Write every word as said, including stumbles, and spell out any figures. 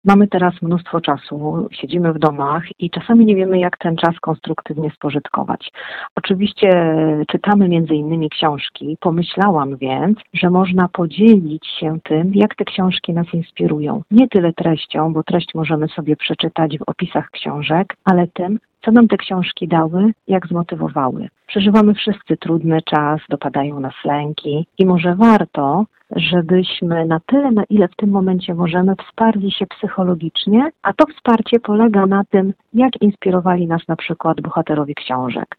Mamy teraz mnóstwo czasu, siedzimy w domach i czasami nie wiemy, jak ten czas konstruktywnie spożytkować. Oczywiście czytamy między innymi książki. Pomyślałam więc, że można podzielić się tym, jak te książki nas inspirują. Nie tyle treścią, bo treść możemy sobie przeczytać w opisach książek, ale tym, co nam te książki dały, jak zmotywowały. Przeżywamy wszyscy trudny czas, dopadają nas lęki i może warto, żebyśmy na tyle, na ile w tym momencie możemy, wsparli się psychologicznie, a to wsparcie polega na tym, jak inspirowali nas na przykład bohaterowie książek.